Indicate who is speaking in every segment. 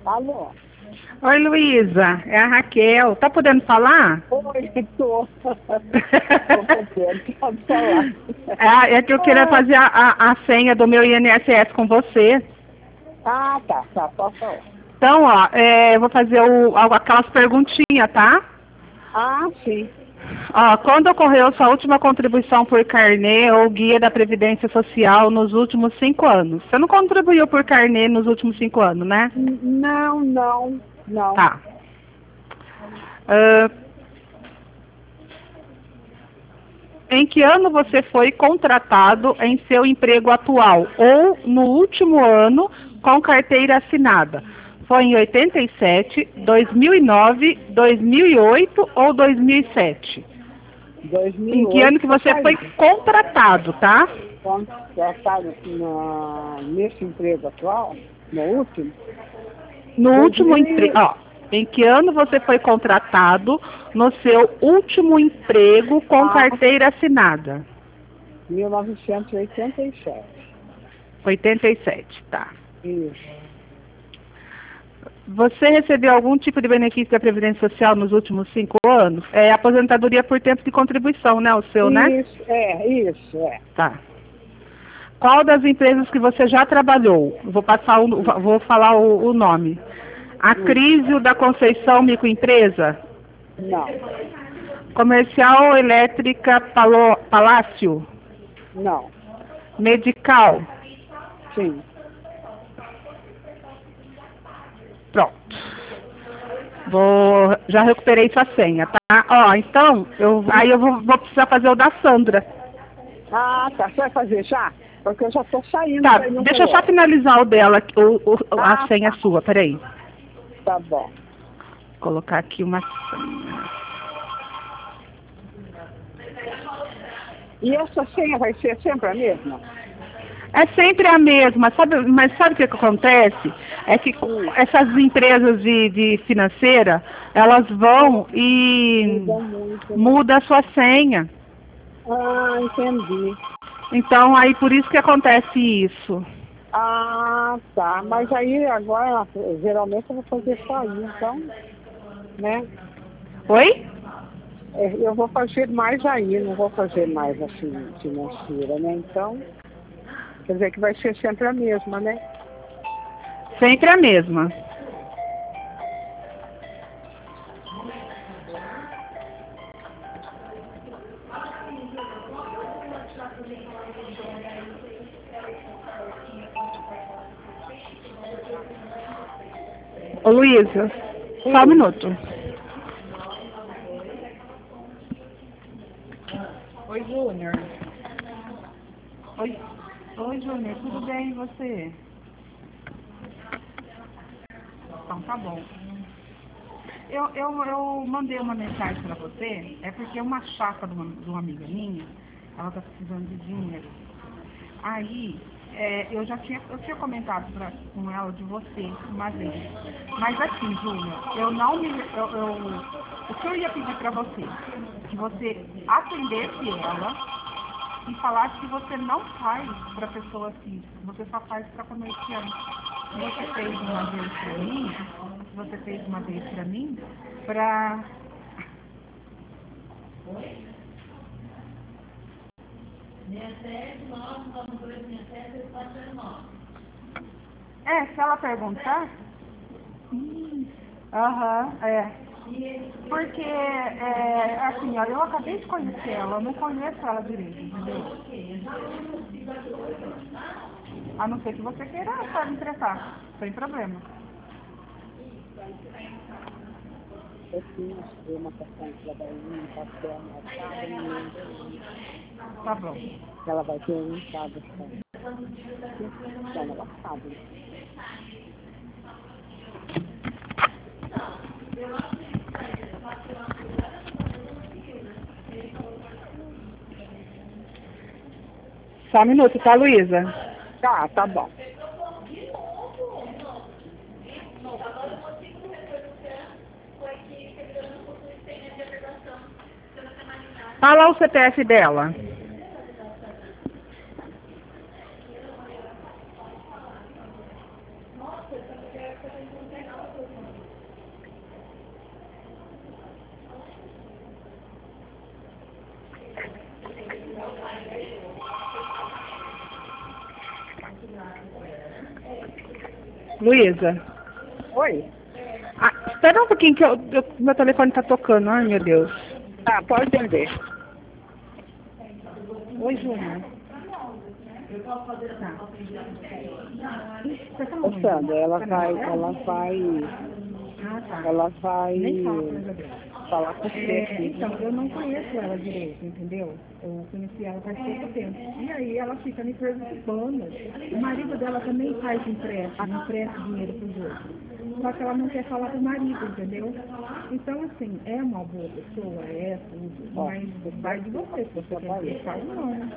Speaker 1: Alô?
Speaker 2: Oi, Luísa, é a Raquel. Tá podendo falar?
Speaker 1: Oi, tô. Tô podendo, pode falar.
Speaker 2: É que eu queria fazer a senha do meu INSS com você.
Speaker 1: Ah, tá, pode falar.
Speaker 2: Então, ó, eu vou fazer aquelas perguntinhas, tá?
Speaker 1: Ah, sim.
Speaker 2: Ó, quando ocorreu sua última contribuição por carnê ou guia da Previdência Social nos últimos 5 anos? Você não contribuiu por carnê nos últimos 5 anos, né?
Speaker 1: Não.
Speaker 2: Tá. Ah, em que ano você foi contratado em seu emprego atual ou no último ano com carteira assinada? Foi em 87, 2009, 2008 ou 2007? Em que
Speaker 1: 2008
Speaker 2: ano que
Speaker 1: tá
Speaker 2: você foi
Speaker 1: saindo.
Speaker 2: contratado, tá?
Speaker 1: Quando já está nesse emprego atual, no último,
Speaker 2: No último
Speaker 1: 2000
Speaker 2: emprego, ó, em que ano você foi contratado no seu último emprego com
Speaker 1: ah,
Speaker 2: carteira assinada?
Speaker 1: 1987.
Speaker 2: 87, tá.
Speaker 1: Isso.
Speaker 2: Você recebeu algum tipo de benefício da Previdência Social nos últimos 5 anos? É aposentadoria por tempo de contribuição, né? O seu, né?
Speaker 1: Isso.
Speaker 2: Tá. Qual das empresas que você já trabalhou? Vou falar o nome. A
Speaker 1: Hum,
Speaker 2: Crisio da Conceição Microempresa?
Speaker 1: Não,
Speaker 2: Comercial Elétrica Palácio?
Speaker 1: não,
Speaker 2: Medical?
Speaker 1: sim.
Speaker 2: Pronto. Já recuperei sua senha, tá? Ó, então, aí eu vou precisar fazer o da Sandra.
Speaker 1: Ah, tá. Você vai fazer já? Porque eu já tô saindo
Speaker 2: Tá,
Speaker 1: para ir no
Speaker 2: deixa eu só
Speaker 1: relógio.
Speaker 2: finalizar o dela, a
Speaker 1: Ah,
Speaker 2: senha
Speaker 1: tá.
Speaker 2: sua, peraí.
Speaker 1: Tá bom.
Speaker 2: Vou colocar aqui uma senha.
Speaker 1: E essa senha vai ser sempre a mesma?
Speaker 2: É sempre a mesma, mas sabe o que acontece? É que essas empresas de financeira, elas vão e
Speaker 1: Muda muito, né?
Speaker 2: muda a sua senha.
Speaker 1: Ah, entendi.
Speaker 2: Então, aí por isso que acontece isso.
Speaker 1: Ah, tá. Mas aí agora, geralmente eu vou fazer só aí, então, né?
Speaker 2: Oi?
Speaker 1: Eu vou fazer mais aí, não vou fazer mais assim financeira, né? Então, quer dizer que vai ser sempre a mesma, né?
Speaker 2: Sempre a mesma. Ô Luísa, só um
Speaker 1: Sim.
Speaker 2: minuto. Oi, Júnior. Oi, Júnior, tudo bem e você? Então tá bom. Eu mandei uma mensagem para você, é porque uma chapa de uma amiga minha, ela tá precisando de dinheiro. Aí, eu tinha comentado com ela de você uma vez. Mas assim, Júnior, eu não me. O que eu ia pedir para você? Que você atendesse ela e falasse que você não faz para pessoa física, você só faz para comerciante. Você fez uma vez para mim, para. Se ela perguntar. Aham, é. Porque, assim, olha, eu acabei de conhecer ela, eu não conheço ela direito, entendeu? A não ser que você queira só me tratar, sem problema.
Speaker 1: Eu fiz uma questão de trabalhinho, papel, marcado, não lembro não.
Speaker 2: Tá bom.
Speaker 1: Ela vai ter um sábado só. Então, ela sabe.
Speaker 2: Só um minuto, tá, Luísa?
Speaker 1: Tá bom.
Speaker 2: Fala o CPF dela.
Speaker 3: Luísa.
Speaker 1: Oi?
Speaker 3: Ah, espera um pouquinho que meu telefone tá tocando. Ai, meu Deus.
Speaker 1: Tá, pode atender.
Speaker 2: Oi, Júnior. Tá. Você tá
Speaker 1: Ô,
Speaker 2: onde?
Speaker 1: Sandra, ela
Speaker 2: Tá
Speaker 1: vai
Speaker 2: Ah, tá. Nem fala com ela dela.
Speaker 1: falar com você aqui.
Speaker 2: Então, eu não conheço ela direito, entendeu? Eu conheci ela faz pouco tempo. E aí ela fica me perguntando. O marido dela também faz empréstimo, empresta dinheiro para os outros. Só que ela não quer falar pro marido, entendeu? Então, assim, é uma boa pessoa, é tudo, mas vai de você, se você quer emprestar ou não.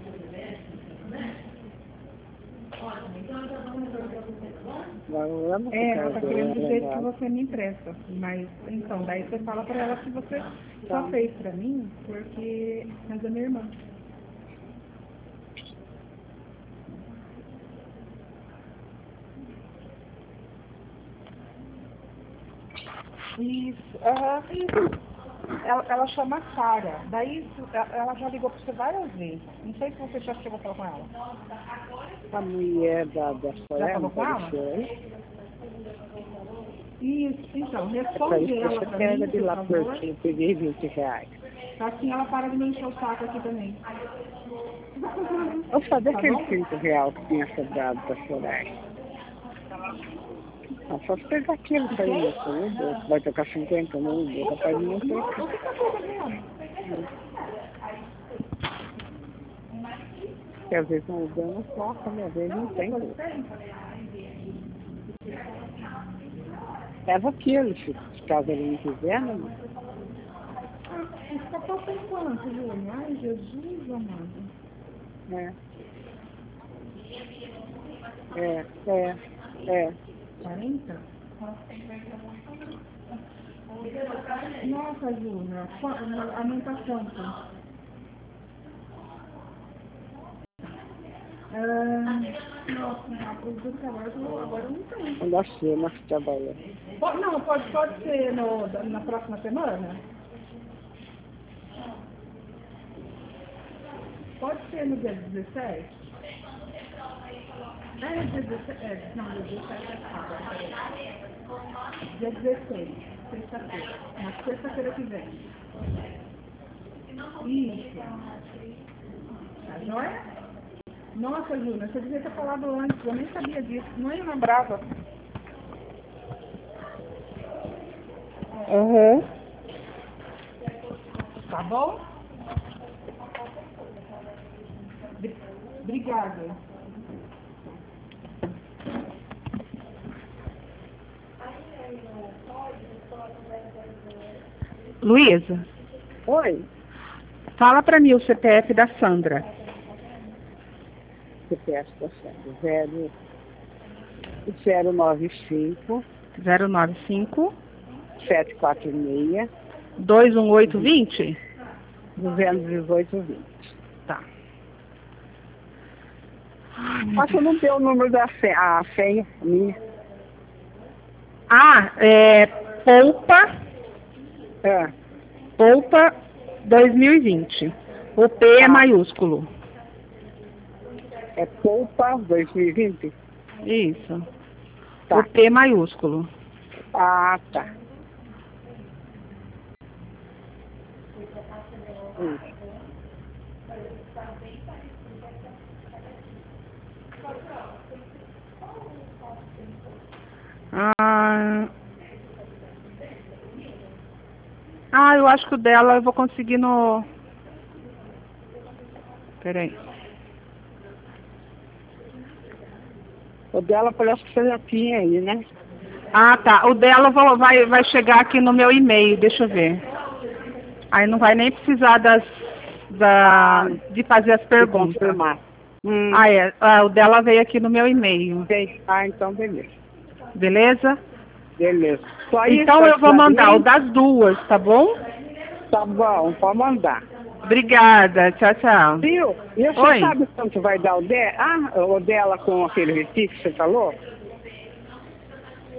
Speaker 2: Ela tá querendo dizer que você me empresta, mas então, daí você fala pra ela que você só fez pra mim porque mas é minha irmã. Isso, isso. Ela chama Sara. Daí ela já ligou pra você várias vezes. Não sei se você já chegou a falar com ela.
Speaker 1: A mulher da
Speaker 2: Já falou com ela? Isso, então, responde ela pra mim,
Speaker 1: de lá
Speaker 2: por
Speaker 1: por
Speaker 2: favor.
Speaker 1: eu peguei R$20.
Speaker 2: Assim ela para de me encher o saco aqui também.
Speaker 1: Eu sabia
Speaker 2: Tá
Speaker 1: aquele
Speaker 2: bom?
Speaker 1: R$5 que tinha sobrado para chorar. Ah, só se pegar aquilo pra ir no fundo, vai tocar 50 no Uber, rapaz, não tem.
Speaker 2: O que tá fazendo?
Speaker 1: Porque às vezes no Uber não toca, né? Às vezes não tem. Leva aquilo, se caso ele não quiser, né?
Speaker 2: Está passando quanto, Júnior? Ai, Jesus amado.
Speaker 1: É.
Speaker 2: 40? Nossa, Júnior, aumenta quanto? Nossa, o do trabalho agora eu não tenho.
Speaker 1: Quando a cena se trabalha.
Speaker 2: Não, pode ser na próxima semana? Pode ser no dia 17? Dia 17. Não, dia 17 é sábado. Dia 16, sexta-feira. Na sexta-feira que vem. Isso. Tá joia? Nossa, Júlia, você devia ter falado antes. Eu nem sabia disso. Nem lembrava. Tá bom? Obrigada.
Speaker 3: Luísa,
Speaker 1: Oi,
Speaker 3: fala pra mim o CPF da Sandra.
Speaker 1: CPF da Sandra, 095
Speaker 3: 095
Speaker 1: 746
Speaker 3: 21820?
Speaker 1: 21820.
Speaker 3: Tá.
Speaker 1: Mas você não deu o número da senha minha.
Speaker 3: Ah, Poupa 2020. O P é maiúsculo.
Speaker 1: É Poupa 2020?
Speaker 3: Isso.
Speaker 1: Tá.
Speaker 3: O P maiúsculo.
Speaker 1: Ah, tá.
Speaker 3: Eu acho que o dela eu vou conseguir no... Peraí.
Speaker 1: O dela parece que você já tinha aí, né?
Speaker 3: Ah, tá. O dela vai chegar aqui no meu e-mail, deixa eu ver. Aí não vai nem precisar de fazer as perguntas.
Speaker 1: Confirmar.
Speaker 3: O dela veio aqui no meu e-mail.
Speaker 1: Então beleza.
Speaker 3: Beleza?
Speaker 1: Beleza.
Speaker 3: Então eu vou mandar o das duas, tá bom?
Speaker 1: Tá bom, pode mandar.
Speaker 3: Obrigada. Tchau, tchau.
Speaker 1: Viu? E você sabe quanto vai dar o dela com aquele vestido que você falou?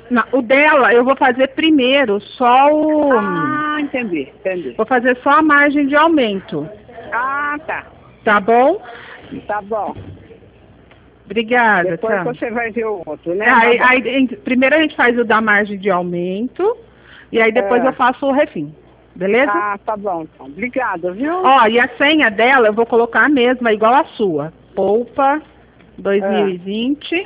Speaker 3: Não, o dela eu vou fazer primeiro só o...
Speaker 1: Ah, entendi.
Speaker 3: Vou fazer só a margem de aumento.
Speaker 1: Ah, tá.
Speaker 3: Tá bom?
Speaker 1: Tá bom.
Speaker 3: Obrigada,
Speaker 1: Depois
Speaker 3: tchau.
Speaker 1: você vai ver o outro, né?
Speaker 3: Primeiro a gente faz o da margem de aumento e aí depois eu faço o refim. Beleza?
Speaker 1: Ah, tá bom, então. Obrigada, viu?
Speaker 3: Ó, e a senha dela eu vou colocar a mesma, igual a sua. Poupa 2020.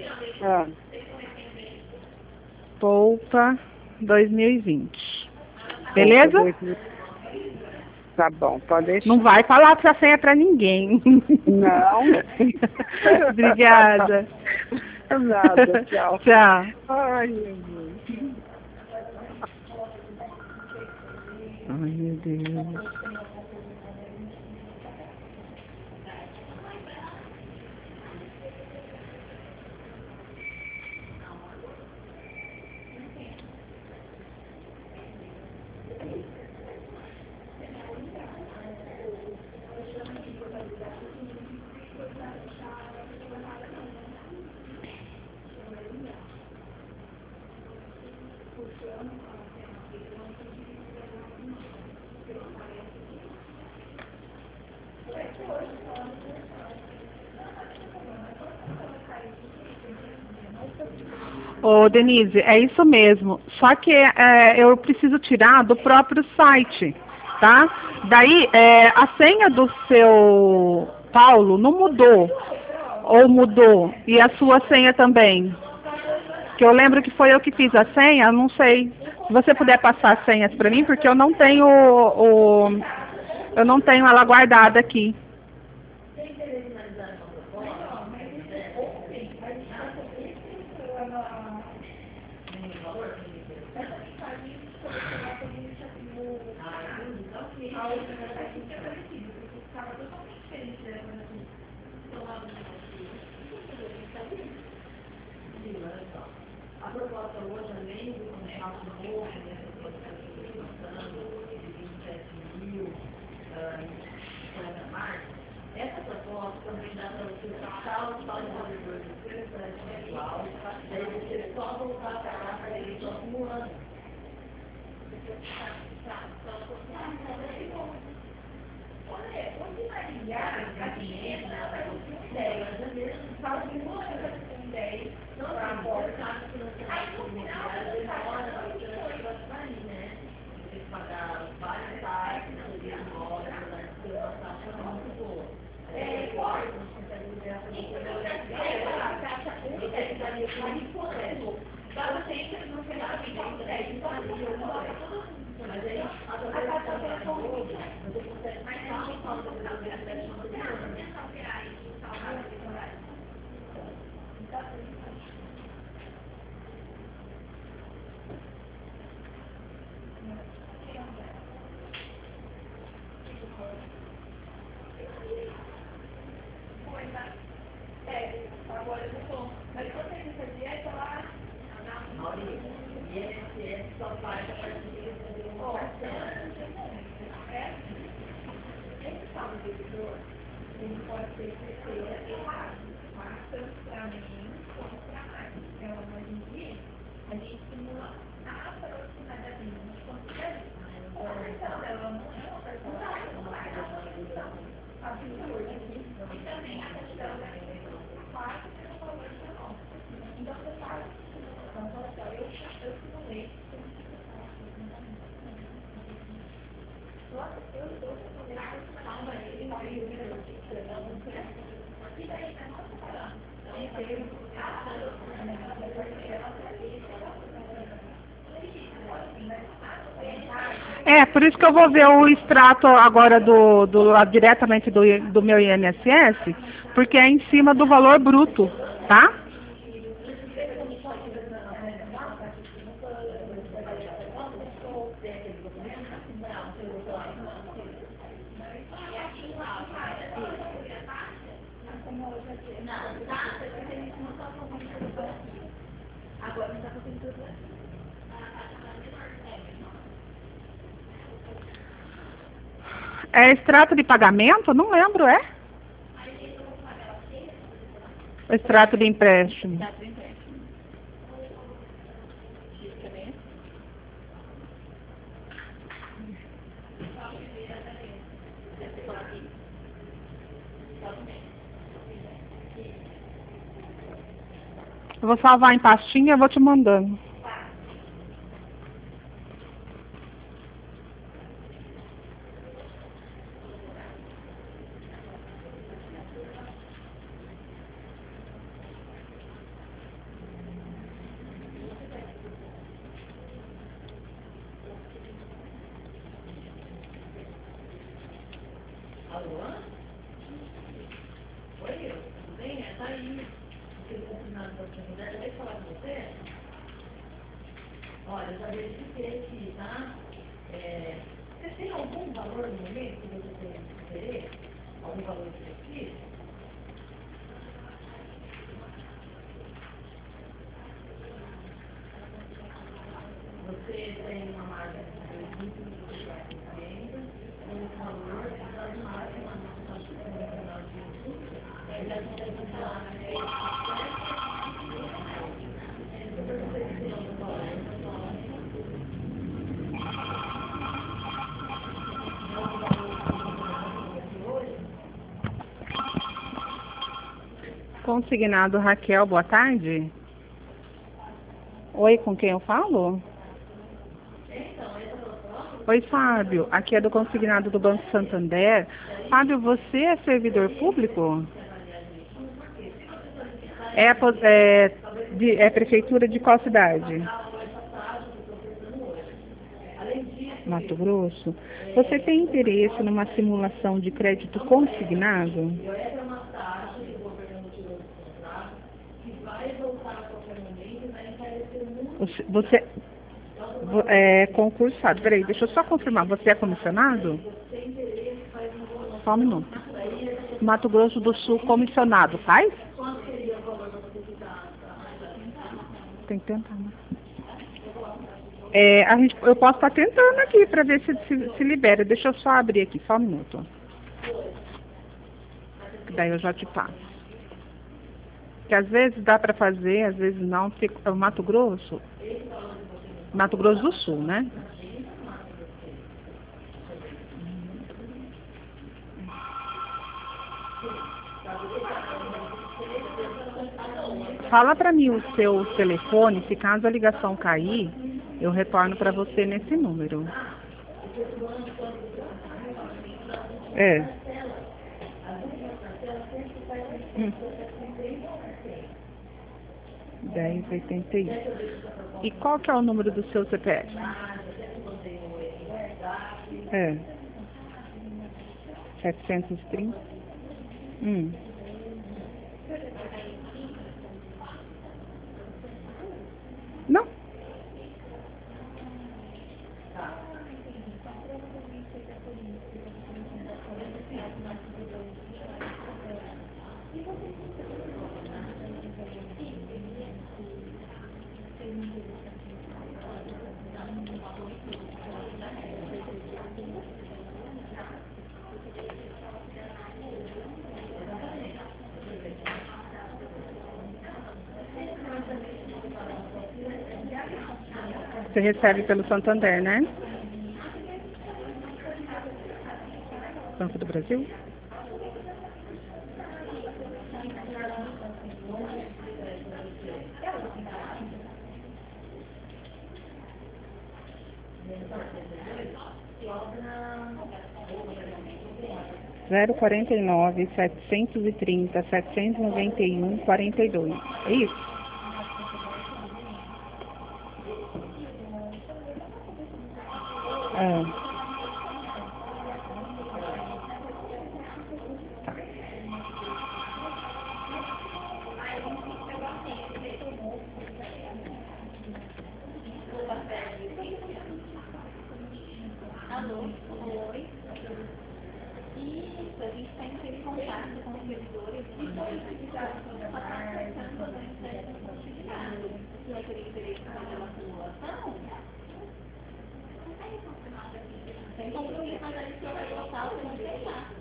Speaker 3: Poupa 2020. Beleza?
Speaker 1: Tá bom, pode deixar.
Speaker 3: Não vai falar essa senha pra ninguém.
Speaker 1: Não.
Speaker 3: Obrigada.
Speaker 1: Nada, tchau.
Speaker 3: Tchau.
Speaker 1: Ai, meu Deus.
Speaker 3: Ai, meu Deus. Ô, Denise, é isso mesmo. Só que eu preciso tirar do próprio site, tá? Daí, a senha do seu Paulo não mudou. Ou mudou. E a sua senha também. Que eu lembro que foi eu que fiz a senha, não sei. Se você puder passar as senhas para mim, porque eu não tenho eu não tenho ela guardada aqui. Por isso que eu vou ver o extrato agora diretamente do meu INSS, porque é em cima do valor bruto, tá? É extrato de pagamento? Não lembro, é? Extrato de empréstimo. Eu vou salvar em pastinha e eu vou te mandando.
Speaker 4: Olha, eu já verifiquei aqui, tá? Você tem algum valor no momento que você tem interesse? Algum valor específico? Você tem uma marca de 2.050, um valor de máxima,
Speaker 3: Consignado Raquel, boa tarde. Oi, com quem eu falo? Oi, Fábio. Aqui é do consignado do Banco Santander. Fábio, você é servidor público? É prefeitura de qual cidade? Mato Grosso. Você tem interesse numa simulação de crédito consignado? Você é concursado. Peraí, deixa eu só confirmar. Você é comissionado? Só um minuto. Mato Grosso do Sul, comissionado, faz? Tem que tentar, né? Eu posso estar tentando aqui para ver se libera. Deixa eu só abrir aqui, só um minuto. Daí eu já te passo. Que às vezes dá para fazer, às vezes não. O Mato Grosso do Sul, né? Fala para mim o seu telefone, se caso a ligação cair, eu retorno para você nesse número. 1081. E qual que é o número do seu CPF? 730. Não. Você recebe pelo Santander, né? Banco do Brasil? Zero 49 730 791 42. É isso?
Speaker 4: Alô? Oi? Isso, a gente está entrando em contato com os servidores e você vai querer interesse pela simulação? Então, eu ia mandar esse local para você deixar.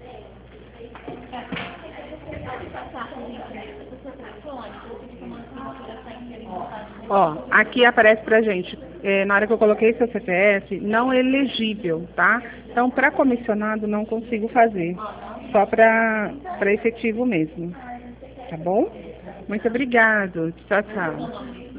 Speaker 4: Pode passar com o link do seu telefone, você fica mandando que já está entrando em contato com
Speaker 3: Ó, aqui aparece pra gente, na hora que eu coloquei seu CPF, não elegível, tá? Então, para comissionado, não consigo fazer. Só para efetivo mesmo. Tá bom? Muito obrigado. Tchau, tchau.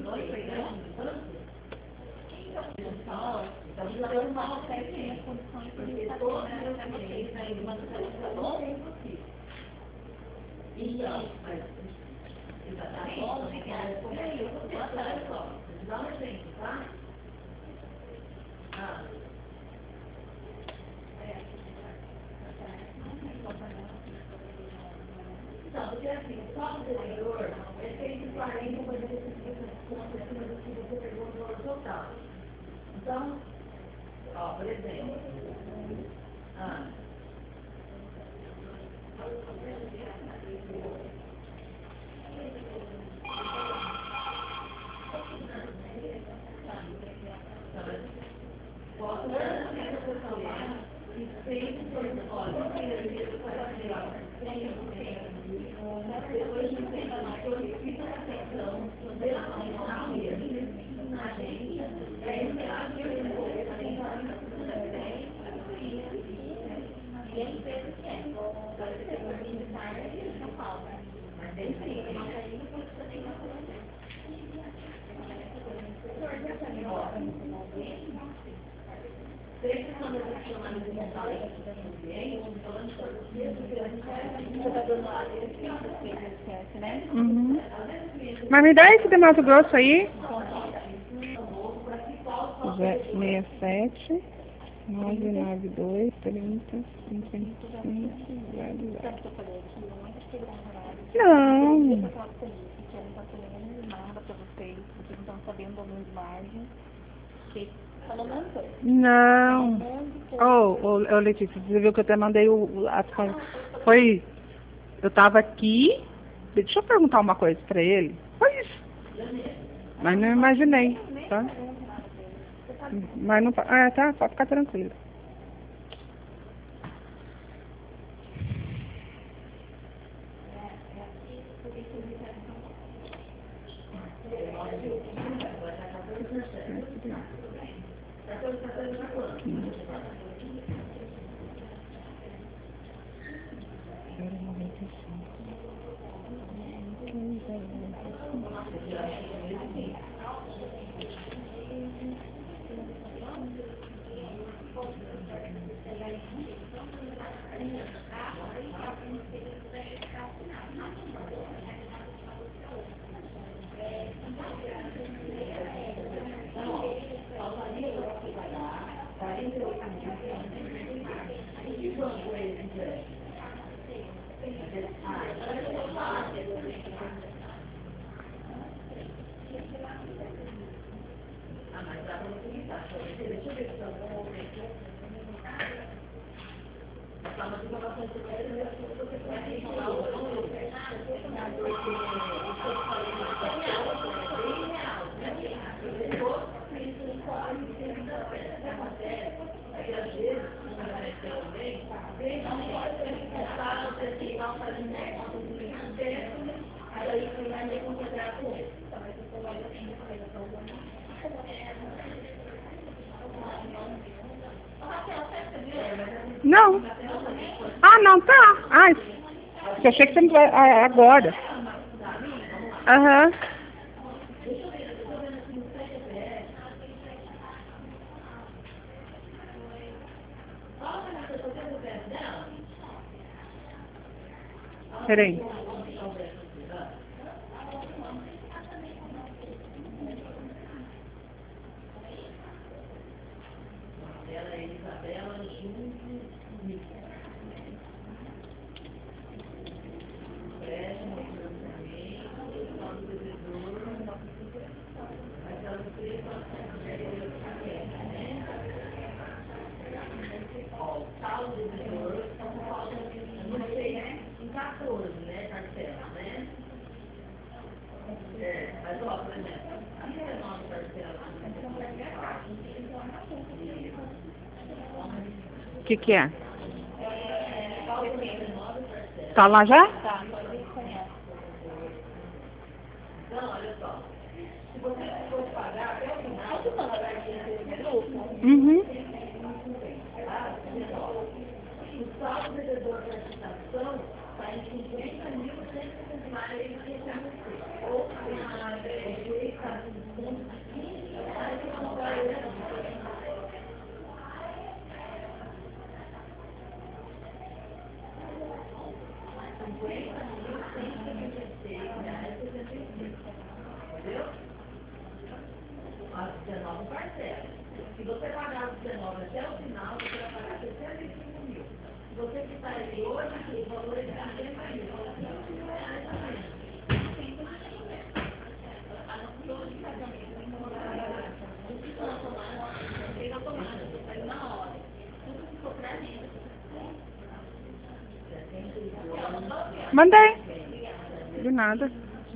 Speaker 4: Então, porque assim, só o devedor, ele tem que 40 por exemplo, acima do que você pegou no valor total. Então, ó, por exemplo,
Speaker 3: Uhum. Mas me dá esse de Mato Grosso aí. 67 992 30 55 00. Não. Não. Oh, Letícia, você viu que eu até mandei foi. Eu tava aqui. Deixa eu perguntar uma coisa pra ele. Foi isso. Mas não imaginei, tá? Mas não. Ah, tá, pode ficar tranquilo. Não. Ah, não, tá. Ai, eu achei que você não vai agora. Aham. Peraí. O que é? Tá lá já?
Speaker 4: Tá, então, olha só. Se você for pagar até o final,
Speaker 3: Uhum.
Speaker 4: o saldo devedor da licitação está em 50.169 Se você pagar os 19 até o final, você vai pagar 65 mil. Se você quiser ele hoje, o valor é de 40 mil. R$15 a menos.
Speaker 3: Mandei. De nada.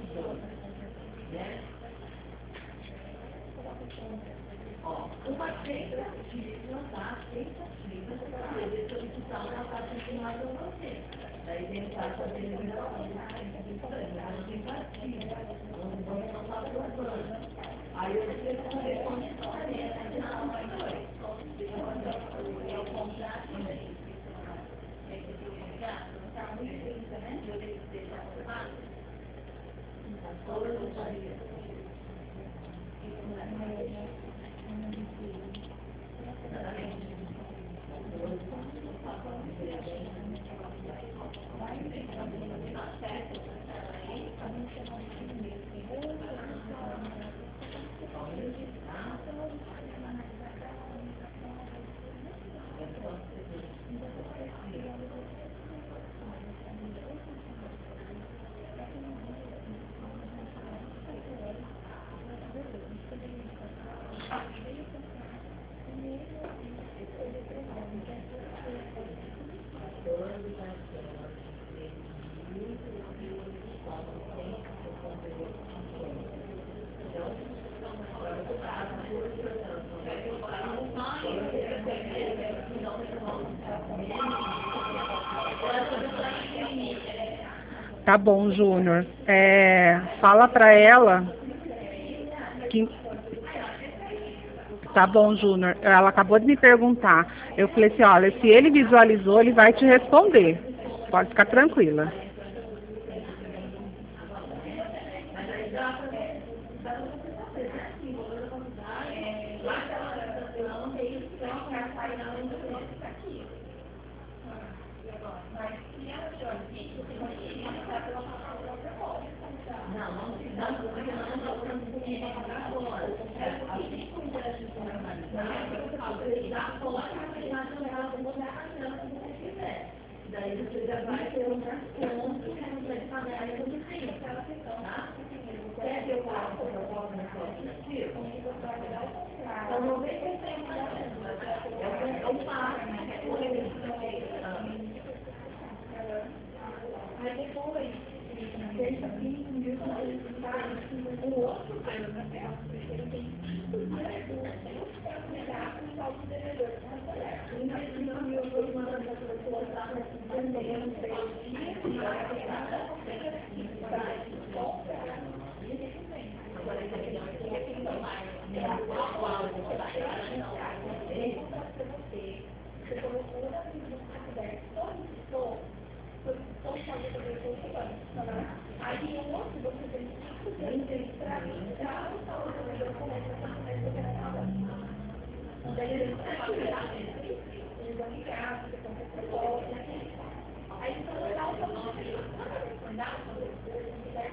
Speaker 4: Uma feita de plantar, feita para poder solicitar uma taxa de mais ou você. Daí tem taxa de liberação. Tem partida. Vamos passar por plano. Aí você responde somente na mais dois. É o contrato também.
Speaker 3: Tá bom, Júnior. Fala pra ela que... Tá bom, Júnior. Ela acabou de me perguntar. Eu falei assim, olha, se ele visualizou, ele vai te responder. Pode ficar tranquila.
Speaker 4: Daí você já vai ter um desconto que não vai pagar a condição, tá? Quer que eu faça a proposta no próximo artigo? Então, 95% é o passo, né? Aí depois, deixa aqui o outro aí o outro você tem que registrar daí ele vai